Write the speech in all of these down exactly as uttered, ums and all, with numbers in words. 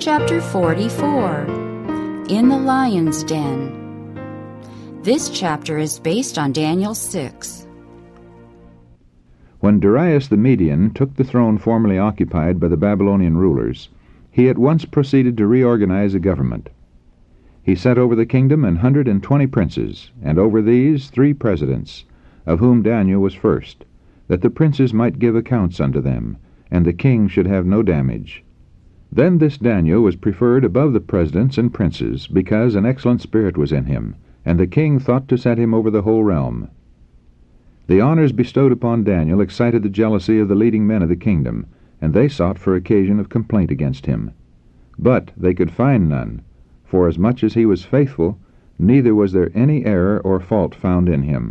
Chapter forty-four. In the Lion's Den. This chapter is based on Daniel six. When Darius the Median took the throne formerly occupied by the Babylonian rulers, he at once proceeded to reorganize a government. He set over the kingdom an hundred and twenty princes, and over these three presidents, of whom Daniel was first, that the princes might give accounts unto them, and the king should have no damage. Then this Daniel was preferred above the presidents and princes, because an excellent spirit was in him, and the king thought to set him over the whole realm. The honors bestowed upon Daniel excited the jealousy of the leading men of the kingdom, and they sought for occasion of complaint against him. But they could find none, for as much as he was faithful, neither was there any error or fault found in him.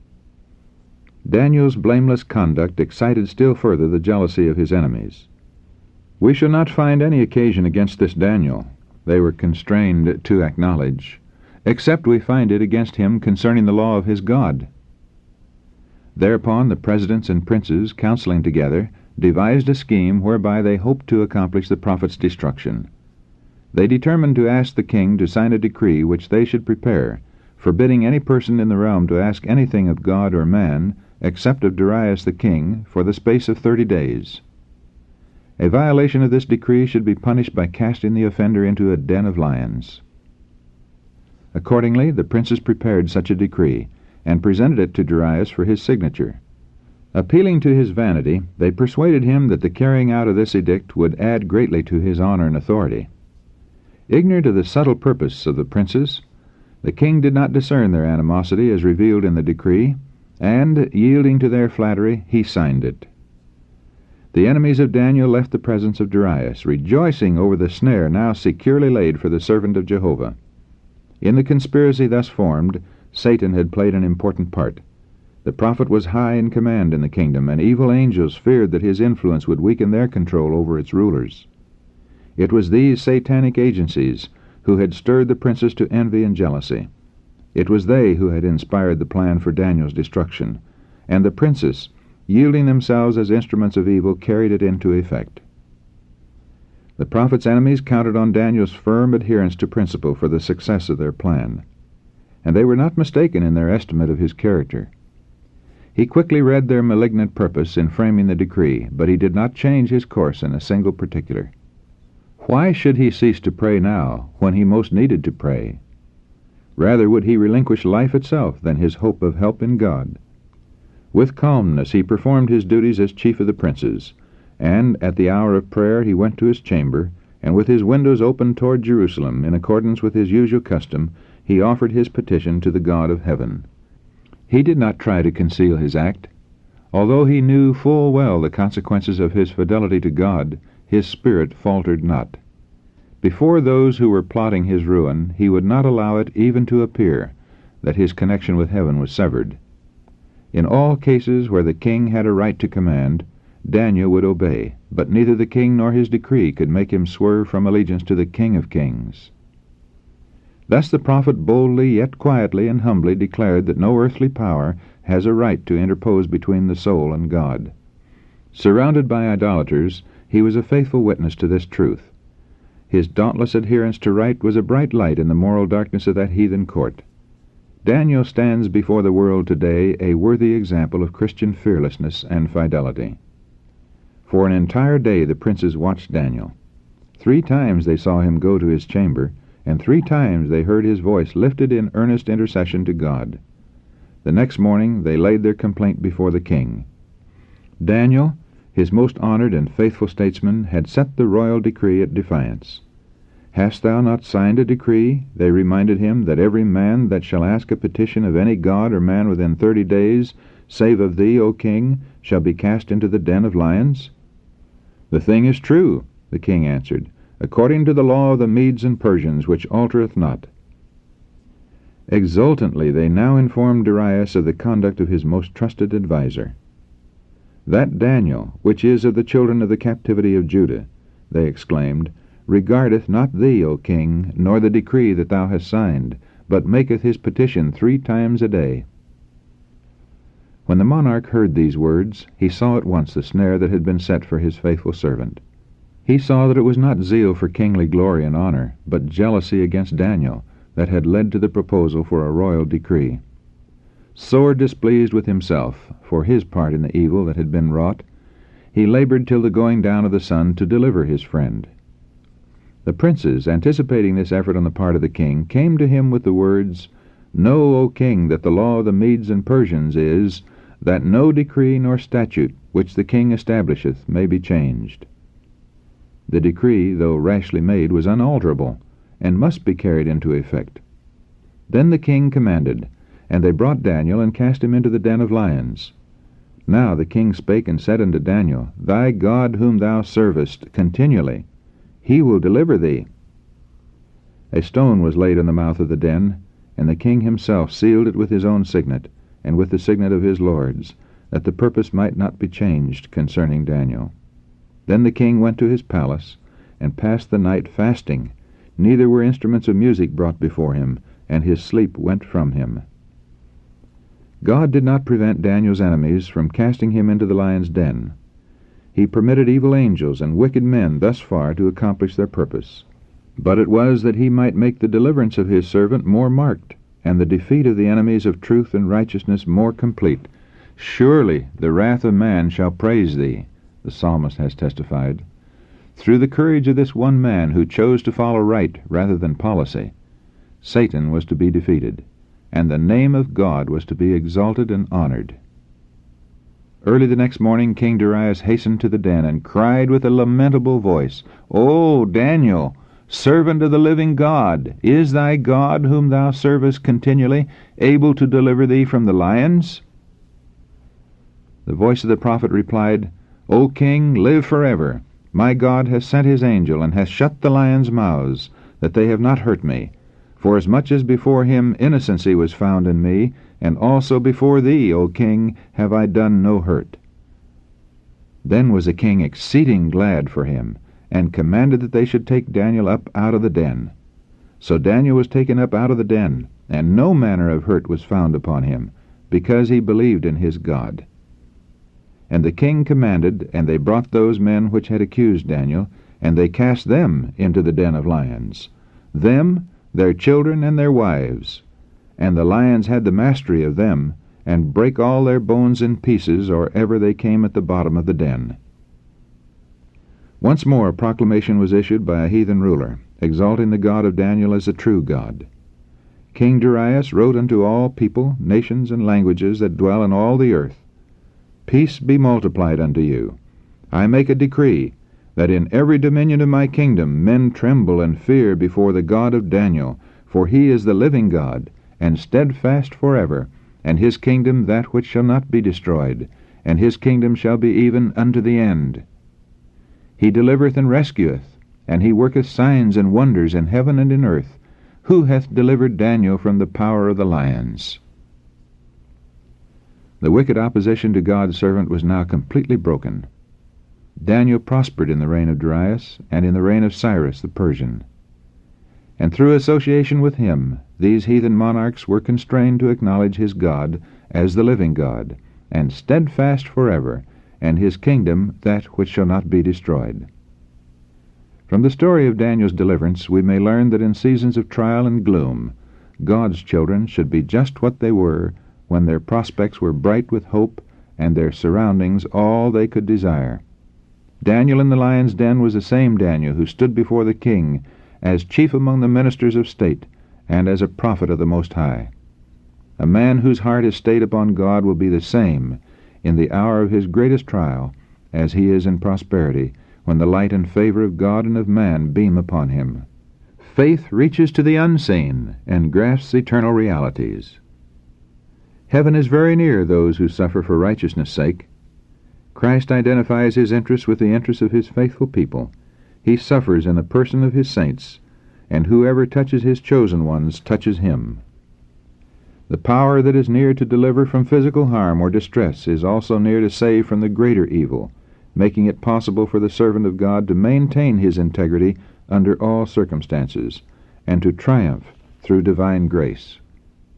Daniel's blameless conduct excited still further the jealousy of his enemies. We shall not find any occasion against this Daniel, they were constrained to acknowledge, except we find it against him concerning the law of his God. Thereupon the presidents and princes, counseling together, devised a scheme whereby they hoped to accomplish the prophet's destruction. They determined to ask the king to sign a decree which they should prepare, forbidding any person in the realm to ask anything of God or man, except of Darius the king, for the space of thirty days. A violation of this decree should be punished by casting the offender into a den of lions. Accordingly, the princes prepared such a decree, and presented it to Darius for his signature. Appealing to his vanity, they persuaded him that the carrying out of this edict would add greatly to his honor and authority. Ignorant of the subtle purpose of the princes, the king did not discern their animosity as revealed in the decree, and, yielding to their flattery, he signed it. The enemies of Daniel left the presence of Darius, rejoicing over the snare now securely laid for the servant of Jehovah. In the conspiracy thus formed, Satan had played an important part. The prophet was high in command in the kingdom, and evil angels feared that his influence would weaken their control over its rulers. It was these satanic agencies who had stirred the princes to envy and jealousy. It was they who had inspired the plan for Daniel's destruction, and the princes, yielding themselves as instruments of evil, carried it into effect. The prophet's enemies counted on Daniel's firm adherence to principle for the success of their plan, and they were not mistaken in their estimate of his character. He quickly read their malignant purpose in framing the decree, but he did not change his course in a single particular. Why should he cease to pray now, when he most needed to pray? Rather would he relinquish life itself than his hope of help in God. With calmness he performed his duties as chief of the princes, and at the hour of prayer he went to his chamber, and with his windows open toward Jerusalem, in accordance with his usual custom, he offered his petition to the God of heaven. He did not try to conceal his act. Although he knew full well the consequences of his fidelity to God, his spirit faltered not. Before those who were plotting his ruin, he would not allow it even to appear that his connection with heaven was severed. In all cases where the king had a right to command, Daniel would obey, but neither the king nor his decree could make him swerve from allegiance to the King of Kings. Thus the prophet boldly yet quietly and humbly declared that no earthly power has a right to interpose between the soul and God. Surrounded by idolaters, he was a faithful witness to this truth. His dauntless adherence to right was a bright light in the moral darkness of that heathen court. Daniel stands before the world today a worthy example of Christian fearlessness and fidelity. For an entire day the princes watched Daniel. Three times they saw him go to his chamber, and three times they heard his voice lifted in earnest intercession to God. The next morning they laid their complaint before the king. Daniel, his most honored and faithful statesman, had set the royal decree at defiance. Hast thou not signed a decree, they reminded him, that every man that shall ask a petition of any god or man within thirty days, save of thee, O king, shall be cast into the den of lions? The thing is true, the king answered, according to the law of the Medes and Persians, which altereth not. Exultantly they now informed Darius of the conduct of his most trusted adviser. That Daniel, which is of the children of the captivity of Judah, they exclaimed, regardeth not thee, O king, nor the decree that thou hast signed, but maketh his petition three times a day. When the monarch heard these words, he saw at once the snare that had been set for his faithful servant. He saw that it was not zeal for kingly glory and honor, but jealousy against Daniel, that had led to the proposal for a royal decree. Sore displeased with himself for his part in the evil that had been wrought, he labored till the going down of the sun to deliver his friend. The princes, anticipating this effort on the part of the king, came to him with the words, Know, O king, that the law of the Medes and Persians is, that no decree nor statute which the king establisheth may be changed. The decree, though rashly made, was unalterable, and must be carried into effect. Then the king commanded, and they brought Daniel, and cast him into the den of lions. Now the king spake and said unto Daniel, Thy God whom thou servest continually, he will deliver thee. A stone was laid in the mouth of the den, and the king himself sealed it with his own signet, and with the signet of his lords, that the purpose might not be changed concerning Daniel. Then the king went to his palace, and passed the night fasting, neither were instruments of music brought before him, and his sleep went from him. God did not prevent Daniel's enemies from casting him into the lion's den. He permitted evil angels and wicked men thus far to accomplish their purpose. But it was that he might make the deliverance of his servant more marked, and the defeat of the enemies of truth and righteousness more complete. Surely the wrath of man shall praise thee, the psalmist has testified. Through the courage of this one man who chose to follow right rather than policy, Satan was to be defeated, and the name of God was to be exalted and honored. Early the next morning King Darius hastened to the den, and cried with a lamentable voice, O Daniel, servant of the living God, is thy God, whom thou servest continually, able to deliver thee from the lions? The voice of the prophet replied, O king, live forever. My God has sent his angel, and hath shut the lions' mouths, that they have not hurt me. For as much as before him innocency was found in me, and also before thee, O king, have I done no hurt. Then was the king exceeding glad for him, and commanded that they should take Daniel up out of the den. So Daniel was taken up out of the den, and no manner of hurt was found upon him, because he believed in his God. And the king commanded, and they brought those men which had accused Daniel, and they cast them into the den of lions, them, their children, and their wives. And the lions had the mastery of them, and brake all their bones in pieces, or ever they came at the bottom of the den. Once more a proclamation was issued by a heathen ruler, exalting the God of Daniel as the true God. King Darius wrote unto all people, nations, and languages that dwell in all the earth, Peace be multiplied unto you. I make a decree, that in every dominion of my kingdom men tremble and fear before the God of Daniel, for he is the living God, and steadfast forever, and his kingdom that which shall not be destroyed, and his kingdom shall be even unto the end. He delivereth and rescueth, and he worketh signs and wonders in heaven and in earth. Who hath delivered Daniel from the power of the lions? The wicked opposition to God's servant was now completely broken. Daniel prospered in the reign of Darius, and in the reign of Cyrus the Persian. And through association with him, these heathen monarchs were constrained to acknowledge his God as the living God, and steadfast forever, and his kingdom that which shall not be destroyed. From the story of Daniel's deliverance we may learn that in seasons of trial and gloom, God's children should be just what they were when their prospects were bright with hope and their surroundings all they could desire. Daniel in the lion's den was the same Daniel who stood before the king as chief among the ministers of state and as a prophet of the Most High. A man whose heart is stayed upon God will be the same in the hour of his greatest trial as he is in prosperity, when the light and favor of God and of man beam upon him. Faith reaches to the unseen and grasps eternal realities. Heaven is very near those who suffer for righteousness' sake. Christ identifies his interests with the interests of his faithful people. He suffers in the person of his saints, and whoever touches his chosen ones touches him. The power that is near to deliver from physical harm or distress is also near to save from the greater evil, making it possible for the servant of God to maintain his integrity under all circumstances, and to triumph through divine grace.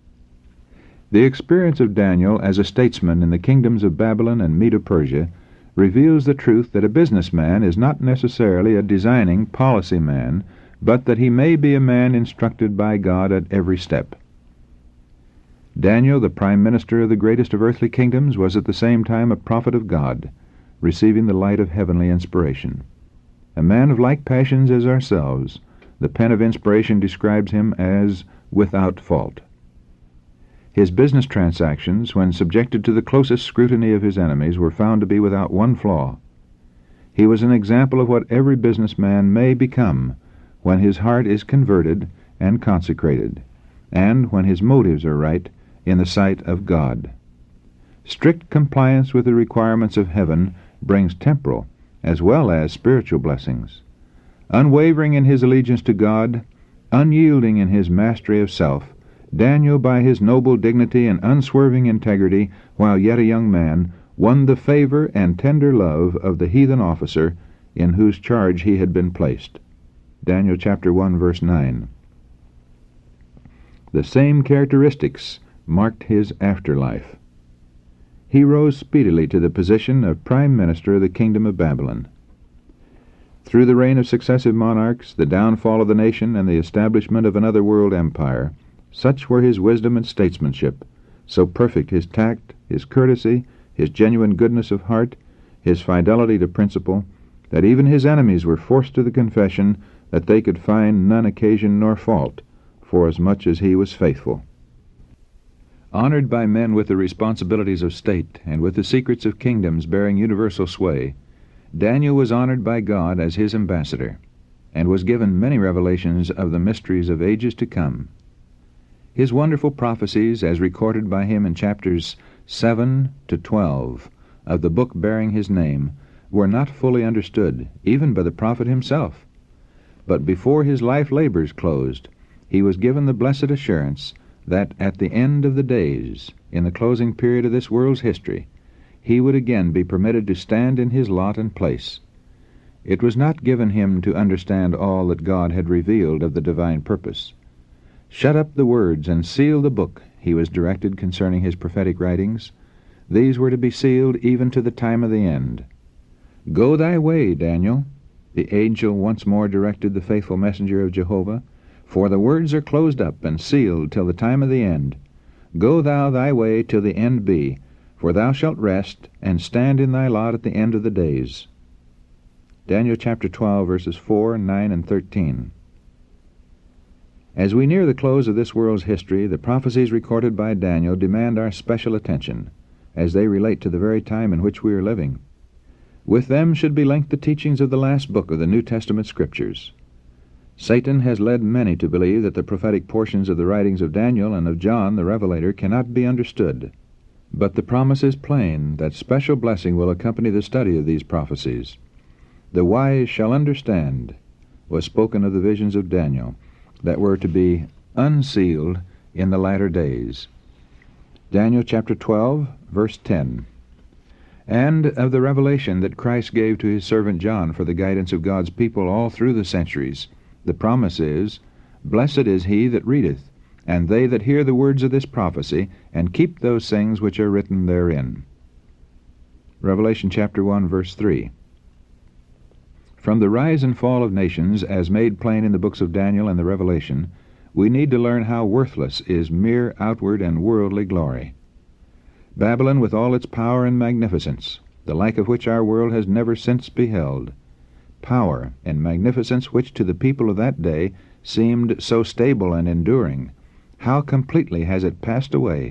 The experience of Daniel as a statesman in the kingdoms of Babylon and Medo-Persia reveals the truth that a businessman is not necessarily a designing policy man, but that he may be a man instructed by God at every step. Daniel, the prime minister of the greatest of earthly kingdoms, was at the same time a prophet of God, receiving the light of heavenly inspiration. A man of like passions as ourselves, the pen of inspiration describes him as without fault. His business transactions, when subjected to the closest scrutiny of his enemies, were found to be without one flaw. He was an example of what every businessman may become when his heart is converted and consecrated, and when his motives are right in the sight of God. Strict compliance with the requirements of heaven brings temporal as well as spiritual blessings. Unwavering in his allegiance to God, unyielding in his mastery of self, Daniel, by his noble dignity and unswerving integrity, while yet a young man, won the favor and tender love of the heathen officer in whose charge he had been placed. Daniel chapter one, verse nine. The same characteristics marked his afterlife. He rose speedily to the position of prime minister of the kingdom of Babylon. Through the reign of successive monarchs, the downfall of the nation, and the establishment of another world empire, such were his wisdom and statesmanship, so perfect his tact, his courtesy, his genuine goodness of heart, his fidelity to principle, that even his enemies were forced to the confession that they could find none occasion nor fault, forasmuch as he was faithful. Honored by men with the responsibilities of state and with the secrets of kingdoms bearing universal sway, Daniel was honored by God as his ambassador, and was given many revelations of the mysteries of ages to come. His wonderful prophecies, as recorded by him in chapters seven to twelve of the book bearing his name, were not fully understood, even by the prophet himself. But before his life labors closed, he was given the blessed assurance that at the end of the days, in the closing period of this world's history, he would again be permitted to stand in his lot and place. It was not given him to understand all that God had revealed of the divine purpose. Shut up the words and seal the book, he was directed concerning his prophetic writings. These were to be sealed even to the time of the end. Go thy way, Daniel, the angel once more directed the faithful messenger of Jehovah, for the words are closed up and sealed till the time of the end. Go thou thy way till the end be, for thou shalt rest, and stand in thy lot at the end of the days. Daniel chapter twelve, verses four, nine, and thirteen. As we near the close of this world's history, the prophecies recorded by Daniel demand our special attention, as they relate to the very time in which we are living. With them should be linked the teachings of the last book of the New Testament Scriptures. Satan has led many to believe that the prophetic portions of the writings of Daniel and of John the Revelator cannot be understood. But the promise is plain that special blessing will accompany the study of these prophecies. The wise shall understand was spoken of the visions of Daniel, that were to be unsealed in the latter days. Daniel chapter twelve, verse ten. And of the revelation that Christ gave to his servant John for the guidance of God's people all through the centuries, the promise is, Blessed is he that readeth, and they that hear the words of this prophecy, and keep those things which are written therein. Revelation chapter one, verse three. From the rise and fall of nations, as made plain in the books of Daniel and the Revelation, we need to learn how worthless is mere outward and worldly glory. Babylon, with all its power and magnificence, the like of which our world has never since beheld, power and magnificence which to the people of that day seemed so stable and enduring, how completely has it passed away.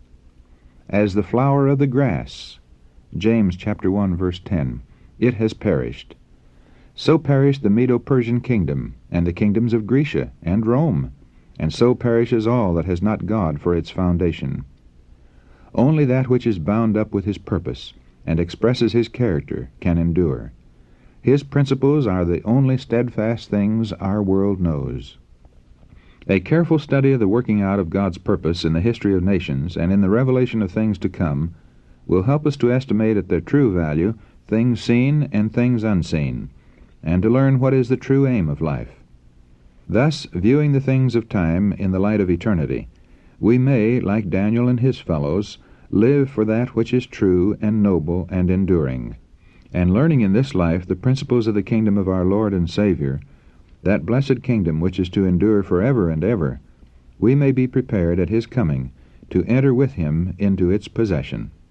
As the flower of the grass, James chapter one, verse ten, it has perished. So perished the Medo-Persian kingdom, and the kingdoms of Grecia and Rome, and so perishes all that has not God for its foundation. Only that which is bound up with his purpose, and expresses his character, can endure. His principles are the only steadfast things our world knows. A careful study of the working out of God's purpose in the history of nations and in the revelation of things to come will help us to estimate at their true value things seen and things unseen, and to learn what is the true aim of life. Thus, viewing the things of time in the light of eternity, we may, like Daniel and his fellows, live for that which is true and noble and enduring. and learning in this life the principles of the kingdom of our Lord and Savior, that blessed kingdom which is to endure forever and ever, we may be prepared at his coming to enter with him into its possession.